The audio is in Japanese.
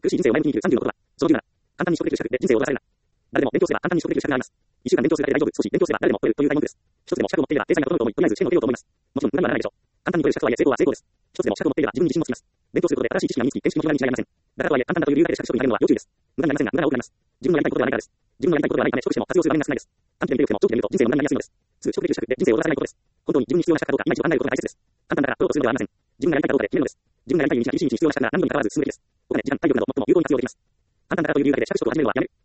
苦しい人生を前向きに生きる36は、その17。簡単に取得できる資格で人生を謳歌されるな。誰でも勉強すれば簡単に取得できる資格があります。1週間勉強するだけで大丈夫。少し勉強すれば誰でも取れるという大文句です。一つでも資格を持っていれば、体裁が整うと思い、とりあえず試験を受けようと思います。もちろん無駄にはならないでしょう。簡単に取れる資格とはいえ成功は成功です。一つでも資格を持っていれば自分に自信もつきます。勉強することで新しい知識が身につき、見識の広がりに違いありません。だからとはいえ簡単だという理由だけで資格取得に上げるのは要注意です。無駄になりませんが、無駄が多くなります。自分のやりたいことではないからです。自分のやりたいことではないため取得しても活用する場面が少ないです。短期で見てよくても長期で見ると人生の無駄になりやすいのです。取得できる資格で人生を謳歌されないことです。本当に自分に必要な資格かどうか今一度考えることが大切です。簡単だから取ろうとするのではありません。自分がやりたいかどうかで決めるのです。自分がやりたい道が厳しい道に必要な資格が何度にかかわらず進むべきです。お金、時間、体力など最も有効に活用できます。簡単だからという理由だけで資格取得を始めるのはやめる。